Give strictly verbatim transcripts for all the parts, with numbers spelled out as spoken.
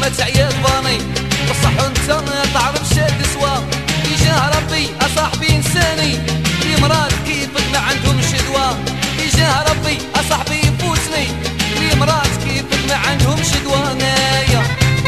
ما تعيا ضاني بصح انت تعرف شاد سوا يجاه ربي اصاحبي انساني لي مرات كيفك ما عندهم شدوى يجاه ربي اصاحبي يفوتني لي مرات كيفك ما عندهم شدوى نايا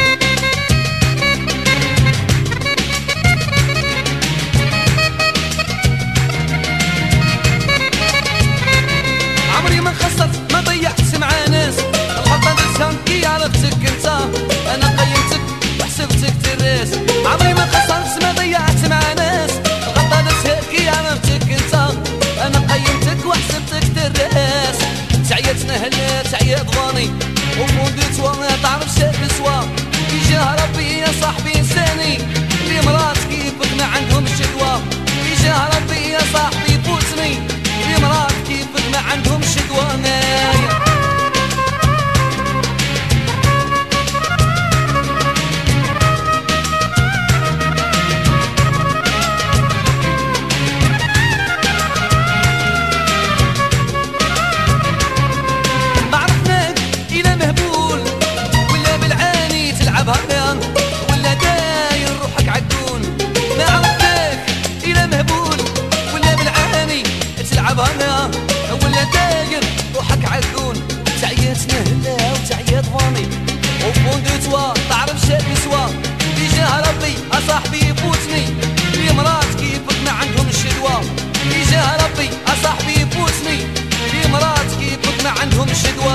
عمري ما خسرت ما ضيعت مع ناس الغلطة درتها كي عرفتك انت انا قيمتك وحسبتك تراس عمري ما خسرت ما ضيعت مع ناس الغلطة درتها كي عرفتك انت انا قيمتك وحسبتك تراس تعيتنا هلا تعيا ضواني وفوندت وانا تعرف شاد سوا يجاه ربي يا صاحبي انساني لي مرات كيفك ما عندهم شدوى يجاه ربي يا صاحبي يفوتني لي مرات كيفك ما عندهم شدوى نايا ولا داير روحك عدون ما عرفتك إلا مهبول ولا بالعاني تلعب هنا ولا داير روحك عدون تعيتنا هلا وتعيا ضواني وفوندتوا تعرف شاد سوا يجاه ربي اصاحبي يفوتني لي مرات كيفك ما عندهم الشدوى يجاه ربي اصاحبي يفوتني لي مرات كيفك ما عندهم الشدوى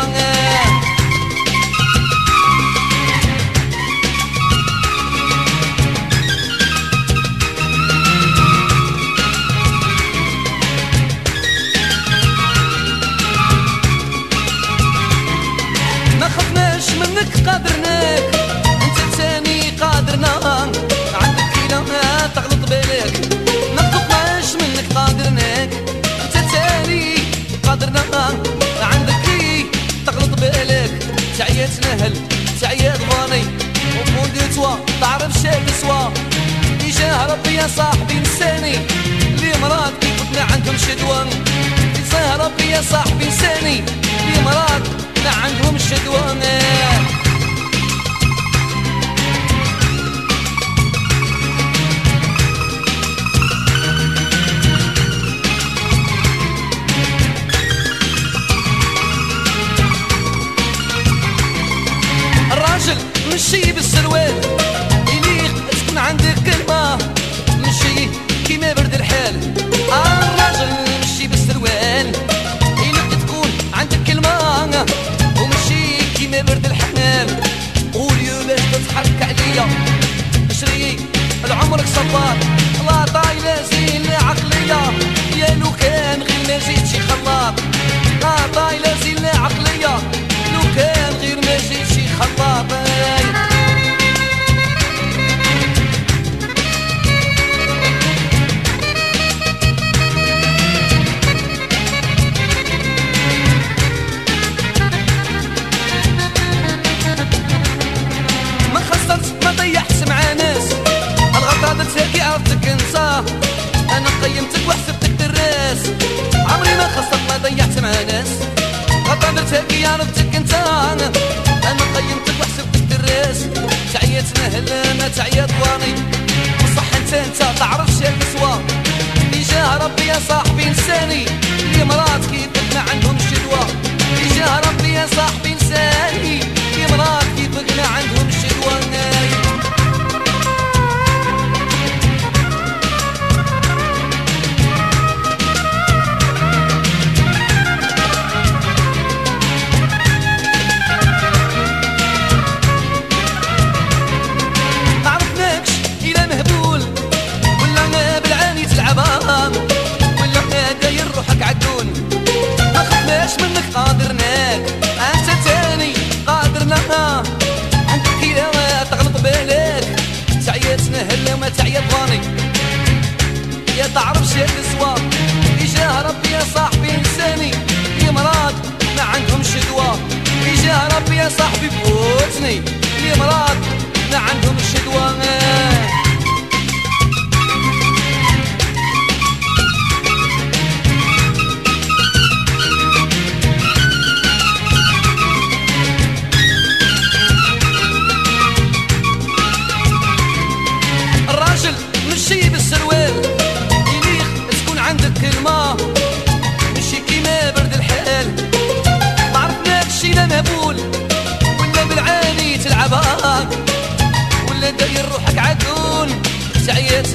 منك قادرناك انت تاني قادرنا عندك كلمة تغلط بالك ما خفناش منك قادرناك انت تاني قادرنا عندك كي تغلط بالك تعيتنا هل تعيا ضواني وفوندتوا تعرف شاد سوا يجاه ربي يا صاحبي انساني لي مرات كيفك ما عندهم شدوى يجاه ربي يا صاحبي انساني لي مرات ما عندهم شدوى الراجل مشي بالسروال يليق تكون عندك كلمة مشي كيما برد الحال الراجل مشي بالسروال يليق تكون عندك كلمة ومشي كيما برد الحمال قولي باش تضحك عليا اشري لعمرك صبار لا طايله زين عقليه يا لو كان غير ما جيتش خلاط لا طايله زين عقليه لو كان غير ما جيتش خلاط درتك عرفتك انت انا قيمتك وحسبتك دراس عمري ما خسرت ما ضيعت مع ناس غلطة درتك عرفتك انت انا قيمتك وحسبتك دراس تعيتنا هلا ما تعيا ضواني بصح انت انت تعرف شاد سوا يجاه ربي يا صاحبي انساني لي مرات كيفك ما عندهم شدوى يجاه ربي يا صاحبي انساني لي مرات كيفك ما عندهم شدوى منك قادرناك انت تاني قادرنا عندك كلمة تغلط بالك تعيتنا هلا ما تعيا ضواني يا تعرف شاد سوا يجاه ربي يا صاحبي انساني لي مراد ما عندهم شدوى يجاه ربي يا صاحبي فوتني لي مراد ما عندهم شدوى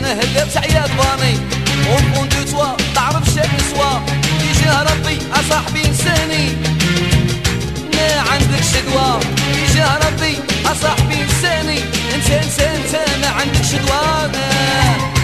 هلبت عياد باني وفون دو توا تعرف شك سوا يجي ربي اصاحبي انساني ما عندك شدوى يجي ربي اصاحبي انساني انت انت انت ما عندك شدوى